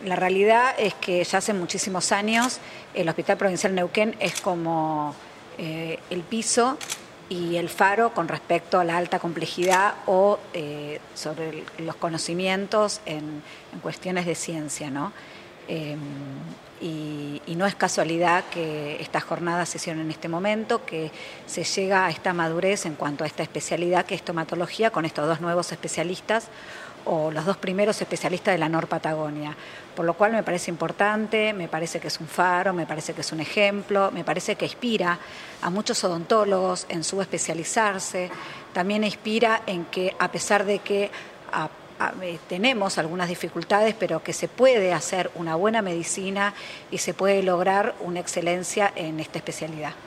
La realidad es que ya hace muchísimos años el Hospital Provincial Neuquén es como el piso y el faro con respecto a la alta complejidad o sobre los conocimientos en cuestiones de ciencia, ¿no? Y no es casualidad que estas jornadas se hicieron en este momento, que se llega a esta madurez en cuanto a esta especialidad que es estomatología con estos dos nuevos especialistas o los dos primeros especialistas de la NOR Patagonia, por lo cual me parece importante, me parece que es un faro, me parece que es un ejemplo, me parece que inspira a muchos odontólogos en subespecializarse, también inspira en que a pesar de que tenemos algunas dificultades, pero que se puede hacer una buena medicina y se puede lograr una excelencia en esta especialidad.